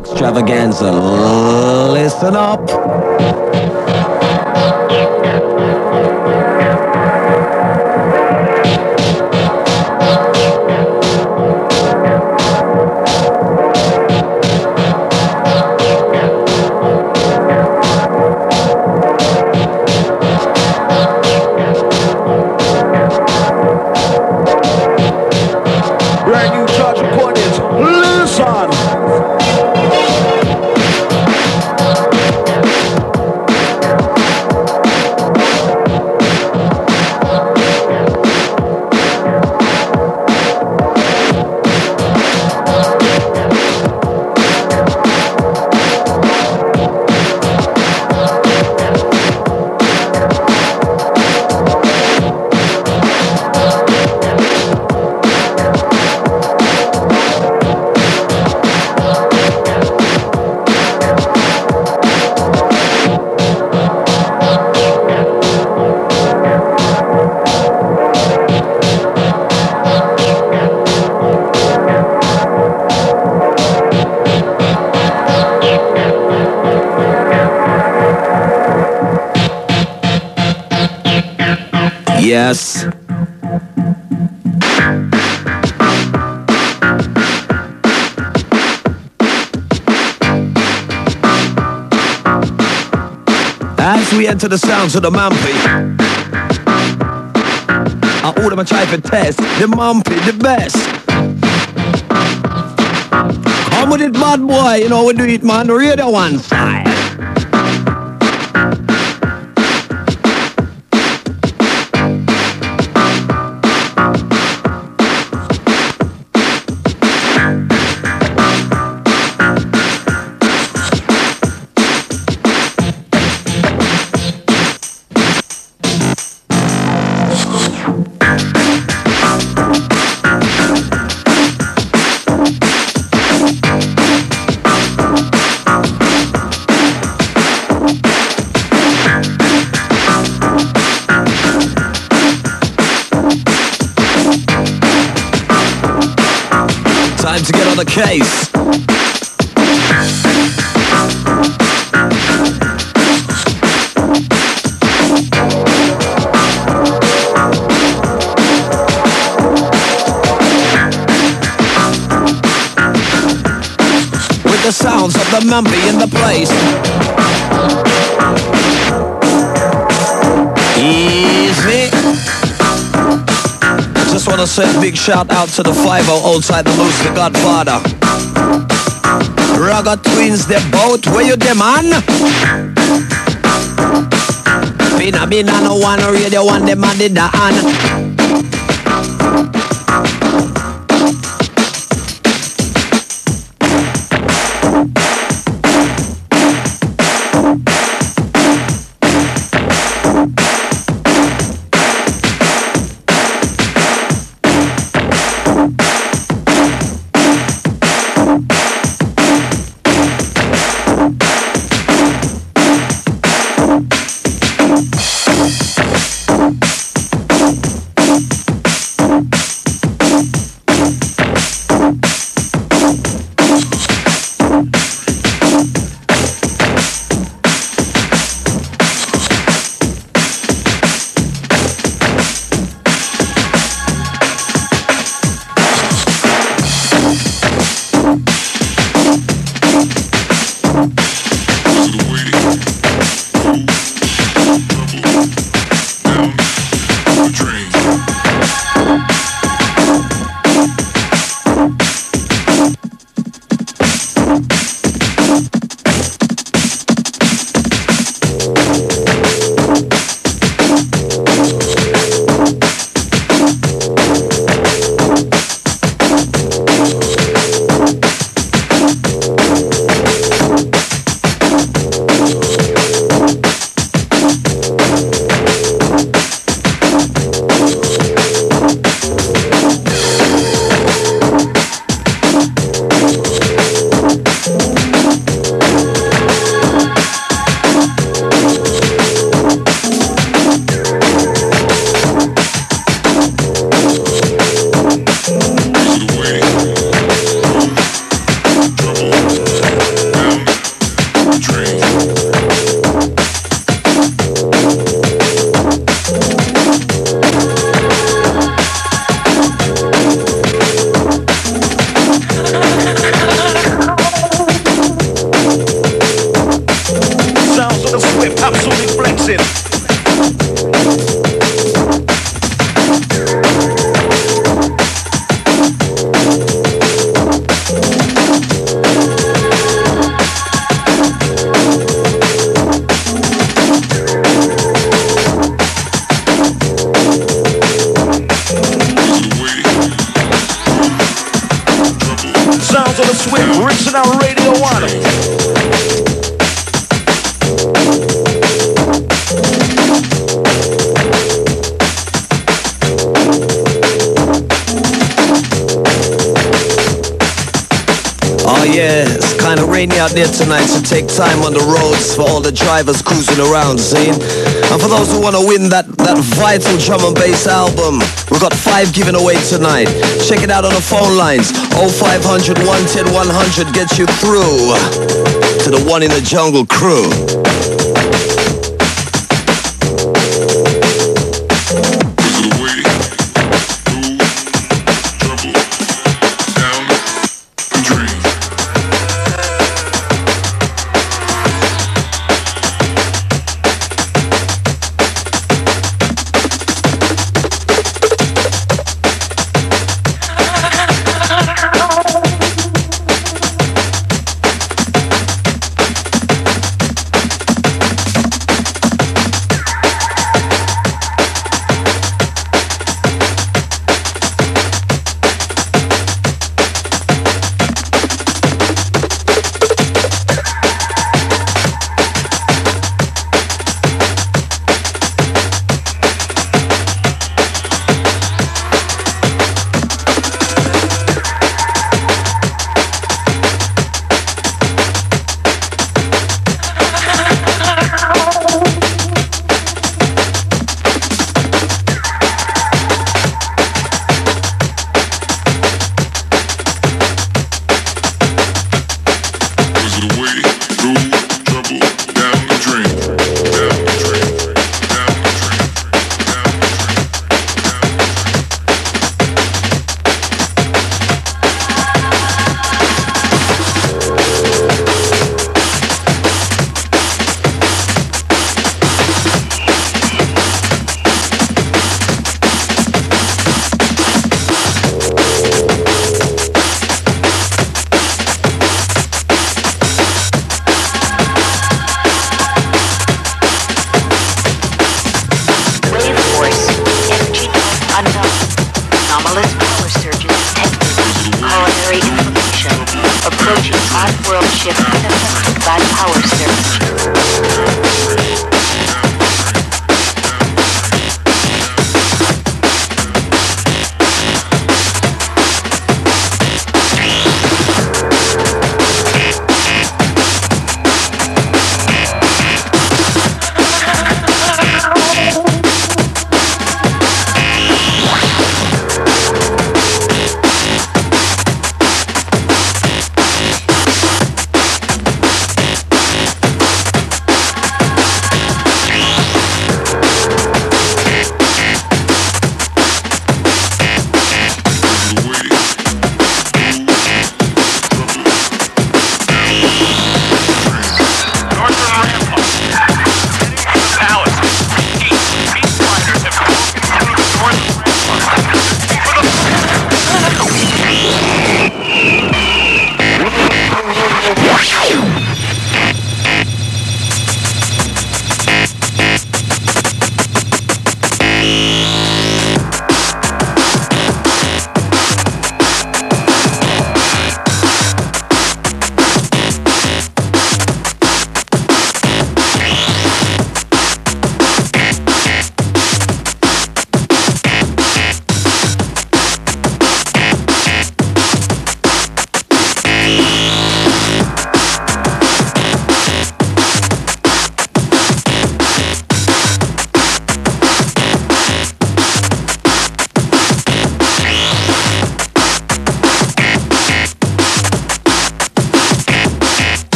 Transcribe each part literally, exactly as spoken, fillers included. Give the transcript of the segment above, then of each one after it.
Extravaganza, listen up. Brand new charge recordings. Listen. Yes. As we enter the sounds of the Mumpy, I order my try for test. The Mumpy, the best. Come with it, bad boy. You know we do it, man. Radio one side. Time to get on the case. With the sounds of the Mumpy in the place. Easy. Just wanna say a big shout out to the five oh outside the Moose, the Godfather. Raga twins, they both, where you them man? Bina bina no one radio one, them man did that on. kinda rainy out there tonight, so take time on the roads for all the drivers cruising around, see? And for those who wanna win that, that vital drum and bass album, we've got five given away tonight. Check it out on the phone lines. oh five hundred, one ten, one hundred gets you through to the One in the Jungle crew.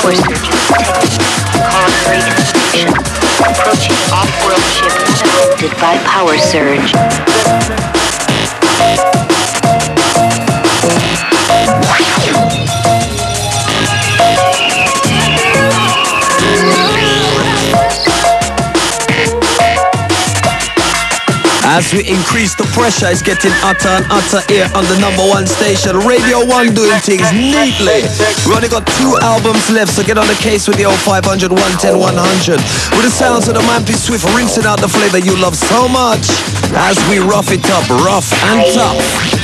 power surge. Call great information. Approaching off-world ship interrupted by power surge. As we increase the pressure, it's getting hotter and hotter here on the number one station, Radio one, doing things neatly. We only got two albums left, so get on the case with the oh five hundred, one ten, one hundred. With the sounds of the man P Swift rinsing out the flavor you love so much. As we rough it up, rough and tough.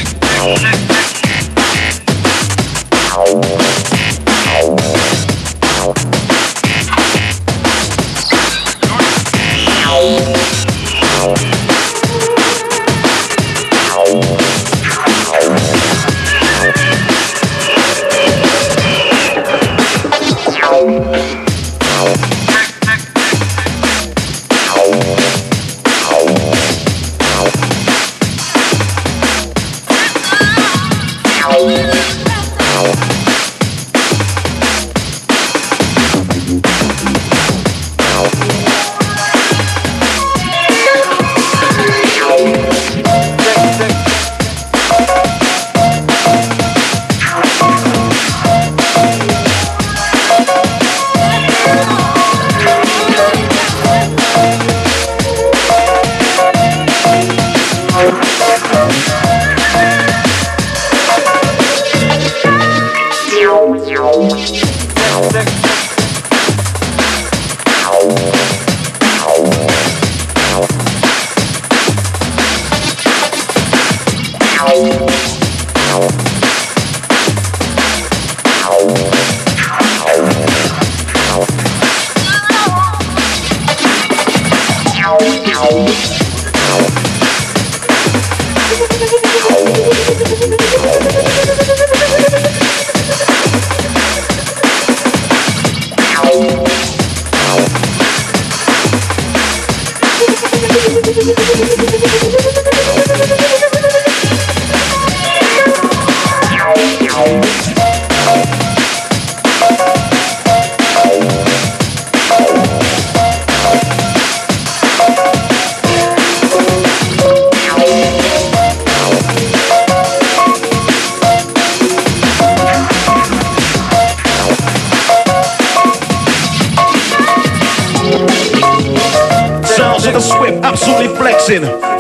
Absolutely flexing.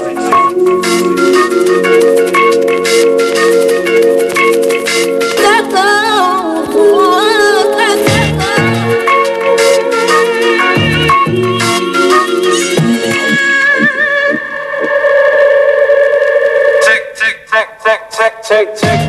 Tick, tick, tick, tick, tick, tick, tick.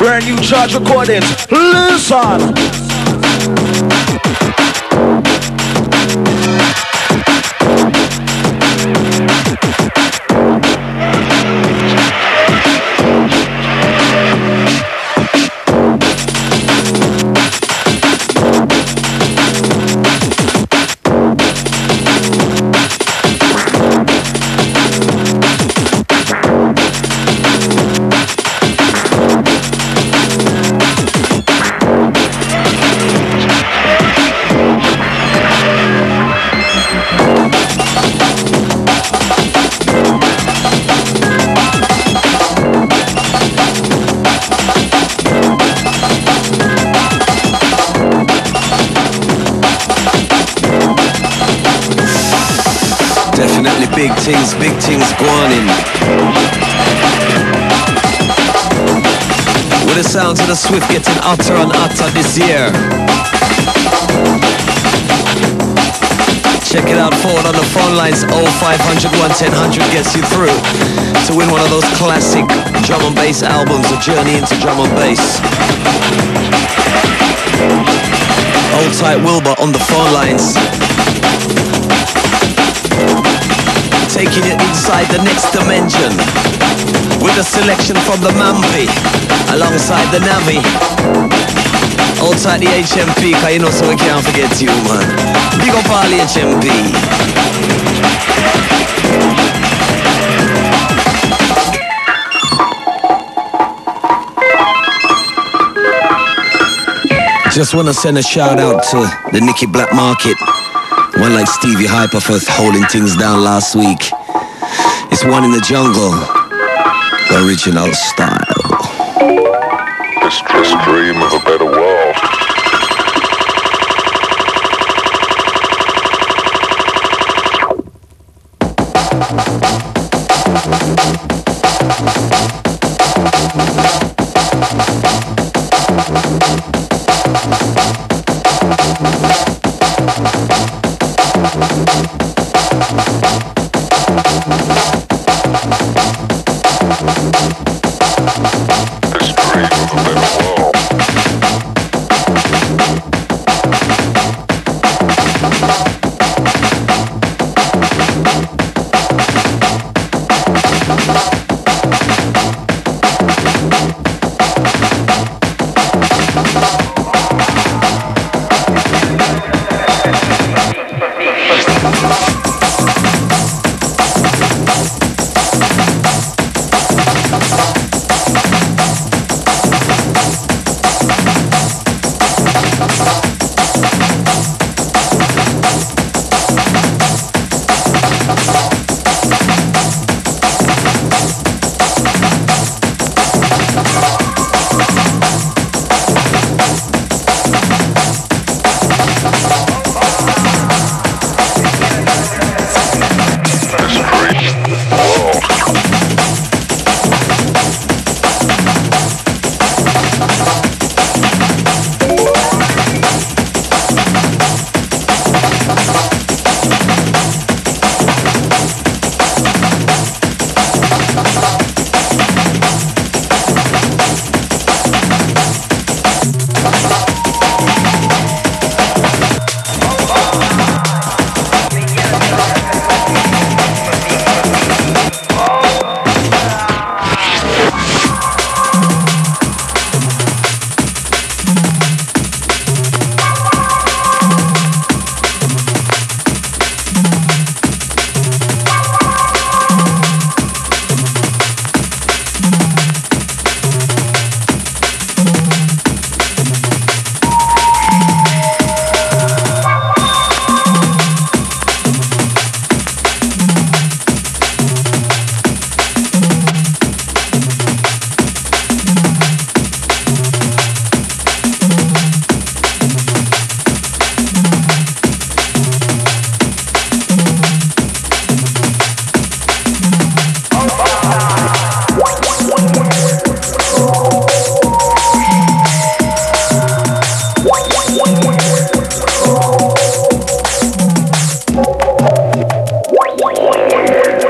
Brand new charge recordings. Listen. Big things, big things going in. With the sounds of the Swift getting hotter and hotter this year. Check it out forward on the phone lines. oh five hundred, one ten hundred gets you through to win one of those classic drum and bass albums, A Journey into Drum and Bass. Hold tight Wilbur on the phone lines. Taking it inside the next dimension with a selection from the Mampi alongside the Navi. Hold tight the H M P, cause you know so we can't forget you, man. Big up all H M P. Just wanna send a shout out to the Nicky Black Market. One like Stevie Hyper for holding things down last week. It's One in the Jungle, the original style. This, this dream of a better world.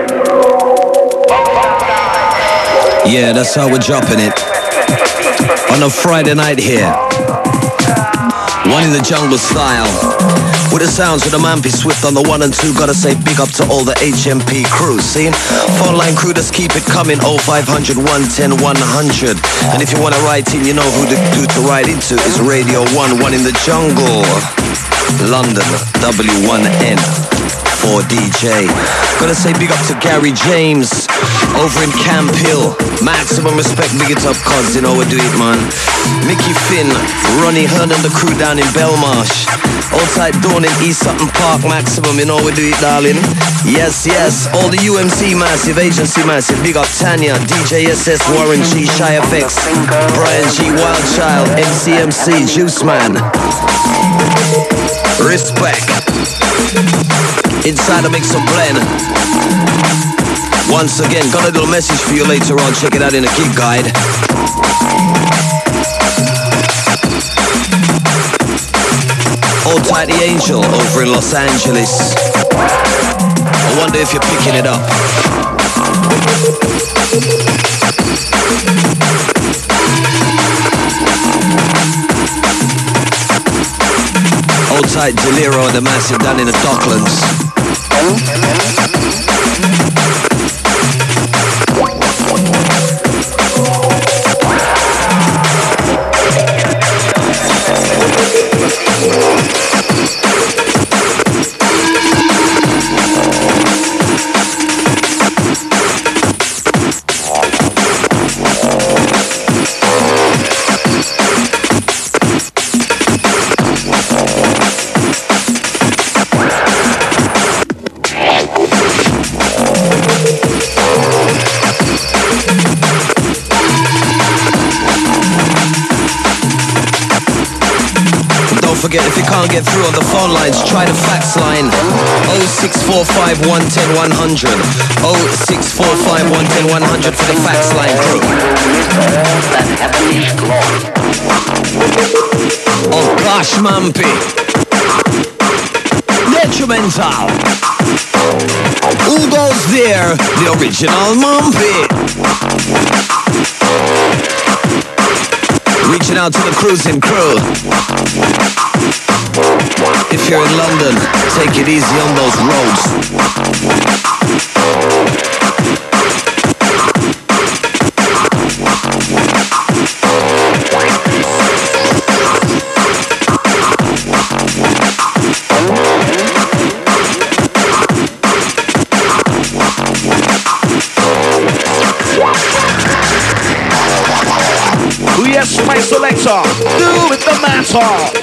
Yeah, that's how we're dropping it. on a Friday night here. One in the jungle style. With the sounds of the man be swift on the one and two. Gotta say big up to all the H M P crew. See? Phone line crew, just keep it coming. oh five hundred, one ten, one hundred. And if you wanna write in, you know who to, who to write into. Is Radio one, one in the jungle. London, W one N. For D J. Gotta say big up to Gary James over in Camp Hill. Maximum respect, big it up, cuz you know we do it, man. Mickey Finn, Ronnie Hearn and the crew down in Belmarsh. Outside Dawn in East Sutton Park, maximum, you know we do it, darling. Yes, yes, all the U M C massive, agency massive. Big up Tanya, D J S S, Warren G, Shy F X, Brian G, Wildchild, M C M C, Juice Man. Respect. Inside the mix of blend. Once again, got a little message for you later on. Check it out in the gig guide. Hold tight the Angel over in Los Angeles. I wonder if you're picking it up. Hold tight Deliro and the Massive down in the Docklands. Forget if you can't get through on the phone lines, try the fax line oh six four five, one one zero, one hundred oh six four five, one one zero, one hundred for the fax line crew. Oh gosh, Mampy. Detrimental. Who goes there? The original Mampy. Reaching out to the cruising crew. If you're in London, take it easy on those roads. Yes, my selector, do with the matter.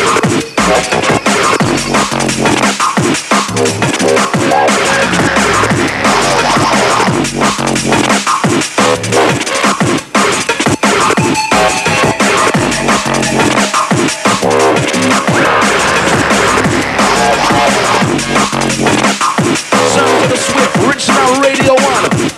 Sound of the Swift, original Radio one.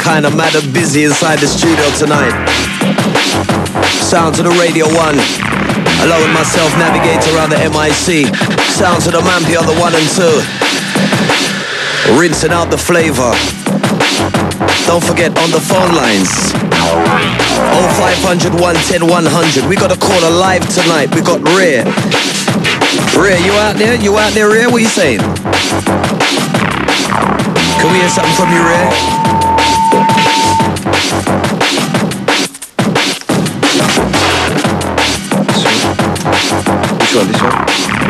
kinda mad and busy inside the studio tonight. Sounds of the Radio One, along with myself, navigate around the M I C. Sounds of the Mampy on the one and two, rinsing out the flavor. Don't forget on the phone lines, oh five hundred, one ten, one hundred. We got a caller live tonight. We got Rare. Rare, you out there? You out there, Rare? What you saying? Can we hear something from you, Rare? Which one? This one?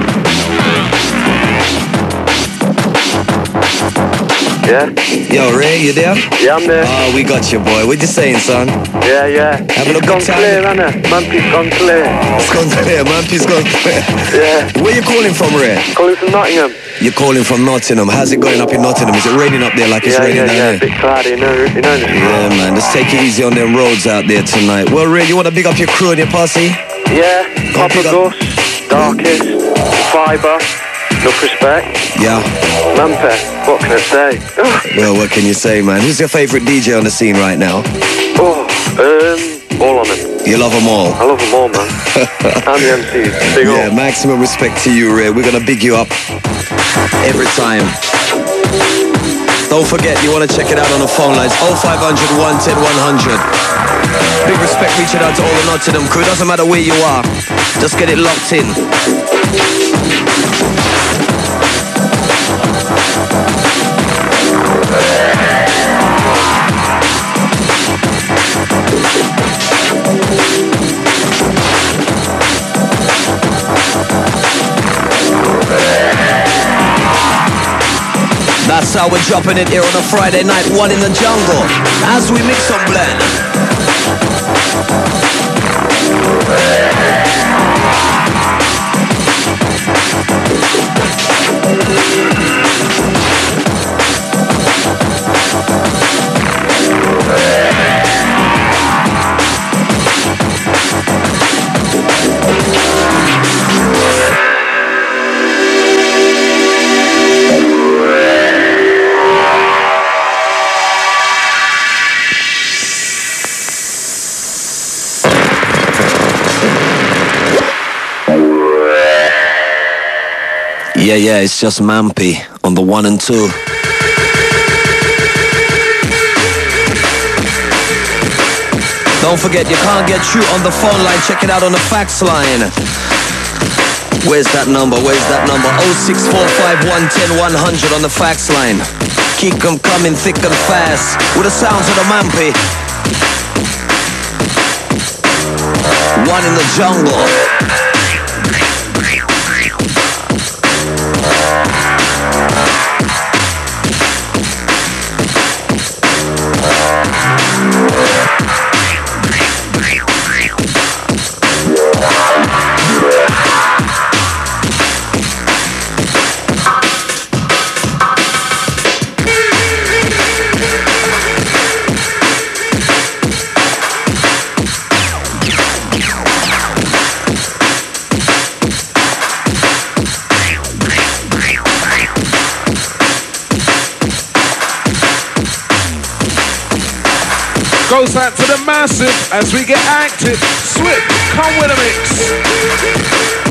Yeah? Yo, Ray, you there? Yeah, I'm there. Oh, we got you, boy. What you saying, son? Yeah, yeah. Having it's a gone good time? clear, hasn't it? Mampy's gone clear. It's gone clear, Mampy's gone clear. Yeah. Where you calling from, Ray? Calling from Nottingham. You're calling from Nottingham. How's it going up in Nottingham? Is it raining up there like it's yeah, raining yeah, down yeah. here? A bit cloudy, you know, you know. Yeah, man. Let's take it easy on them roads out there tonight. Well, Ray, you want to big up your crew and your posse? Yeah. Papa pick up. Gus, Darkest, Fibre, Enough Respect. Yeah. Mampy, what can I say? Well, what can you say, man? Who's your favourite D J on the scene right now? Oh, um, all on them. You love them all? I love them all, man. And the M Cs. Big Yeah, up. maximum respect to you, Ray. We're going to big you up every time. Don't forget, you want to check it out on the phone lines, oh five hundred, one ten, one hundred. Big respect reaching out to all the Nottingham crew. Doesn't matter where you are, just get it locked in. That's how we're dropping it here on a Friday night, one in the jungle, as we mix and blend. Yeah, yeah, it's just Mampy on the one and two. Don't forget, you can't get through on the phone line. Check it out on the fax line. Where's that number? Where's that number? oh six four five, one ten, one hundred on the fax line. Keep them coming thick and fast with the sounds of the Mampy. One in the jungle. Goes out to the massive as we get active. Swift, come with a mix.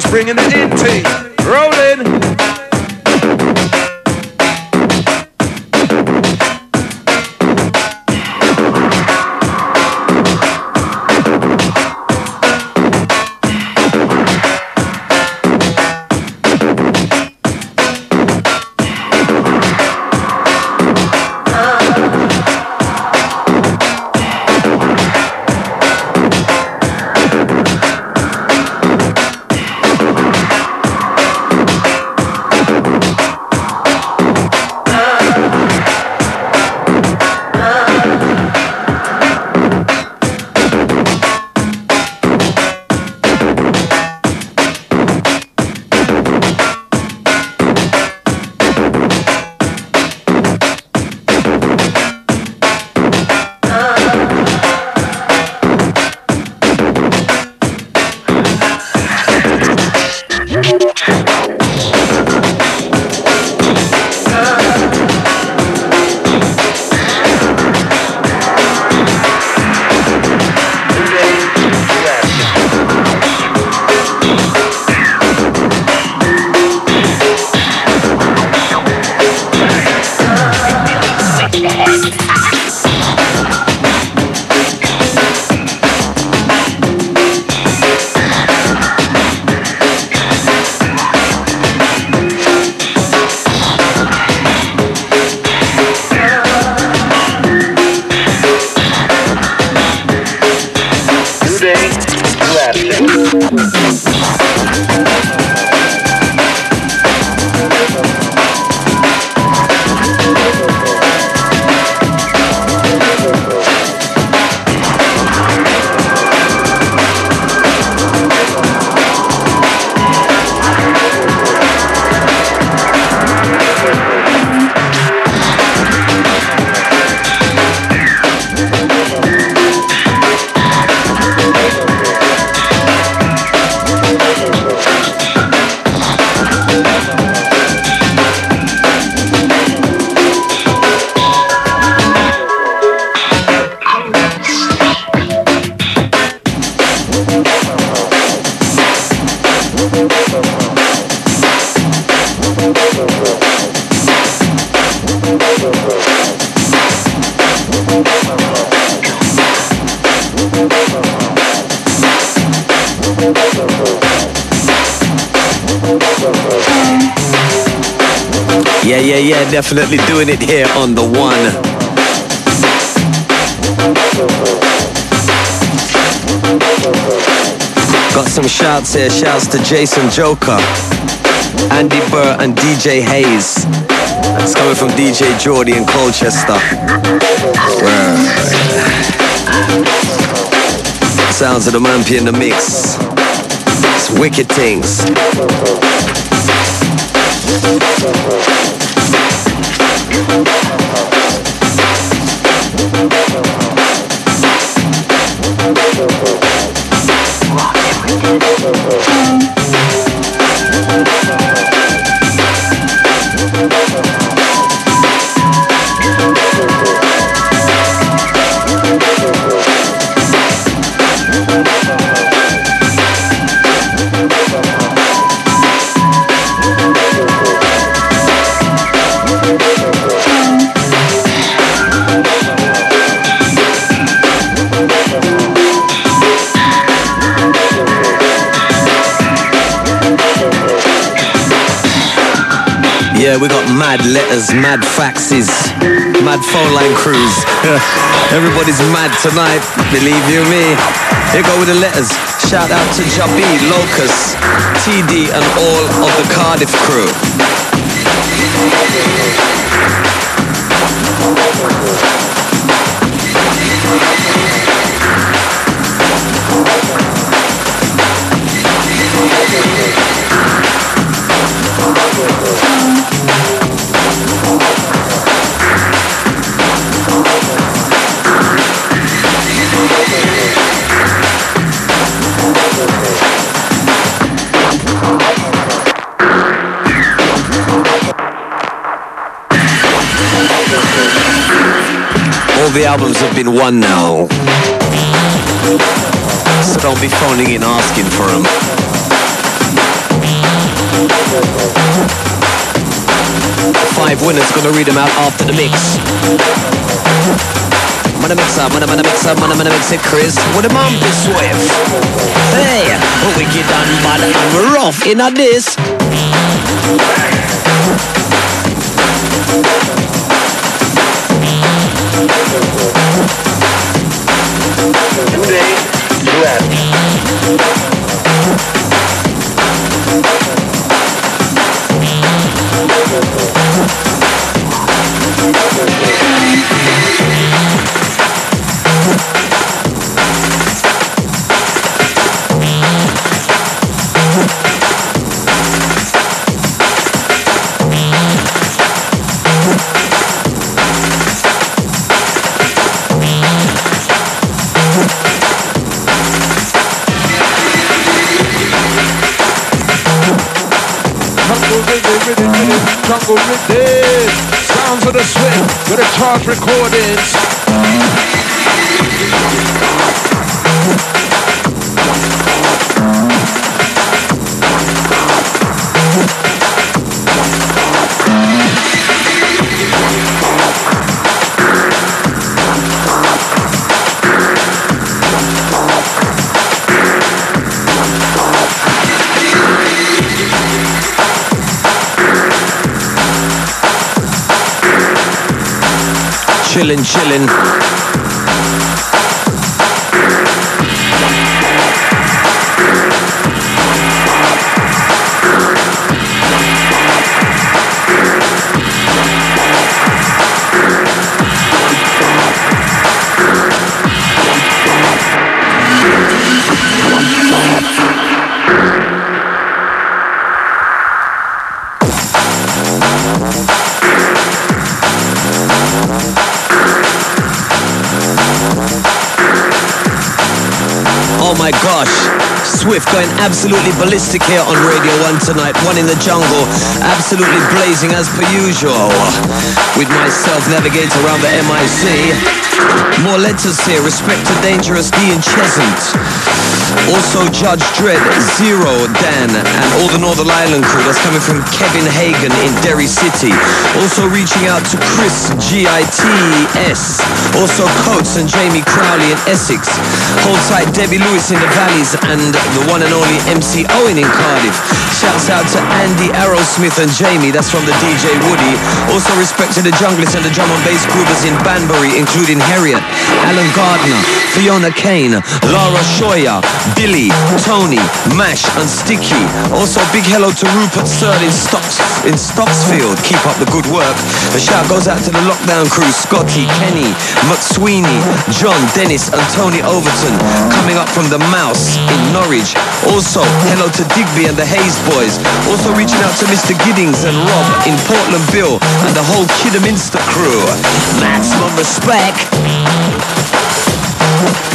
bringing it in, team. Rolling. Yeah, yeah, yeah, definitely doing it here on the one. Got some shouts here, shouts to Jason Joker, Andy Burr and D J Hayes. That's coming from D J Geordie in Colchester. Sounds of the Mampy in the mix. It's wicked things. Yeah, we got mad letters, mad faxes, mad phone line crews. Everybody's mad tonight, believe you me. Here go with the letters. Shout out to Jabi, Locus, T D and all of the Cardiff crew. All the albums have been won now, so don't be phoning in asking for them. Five winners, gonna read them out after the mix. Mana mixer, mana mana mixer, mana mana mix it, Chris. With a mum be swift. Hey, we get done bad and rough in a this. Today, duet. Jungle rhythm, sounds of the Swift with the charge recordings. Chillin', chillin'. Oh my gosh, Swift going absolutely ballistic here on Radio one tonight. One in the jungle, absolutely blazing as per usual. With myself navigating around the M I C. More letters here, respect to Dangerous D and Chesant. Also Judge Dredd, Zero, Dan, and all the Northern Ireland crew. That's coming from Kevin Hagen in Derry City. Also reaching out to Chris, G I T S. Also Coates and Jamie Crowley in Essex. Hold tight, Debbie Lewis in the Valleys, and the one and only M C Owen in Cardiff. Shouts out to Andy Arrowsmith and Jamie, that's from the D J Woody. Also respect to the Junglists and the drum and bass groovers in Banbury, including Harriet, Alan Gardner, Fiona Kane, Laura Shoya, Billy, Tony, Mash and Sticky. Also big hello to Rupert Sird in Stocks in Stocksfield. Keep up the good work. A shout goes out to the Lockdown crew, Scotty, Kenny, McSweeney, John, Dennis and Tony Overton, coming up from the Mouse in Norwich. Also hello to Digby and the Hayes boys. Also reaching out to Mister Giddings and Rob in Portland Bill and the whole Kidderminster crew. Maximum respect.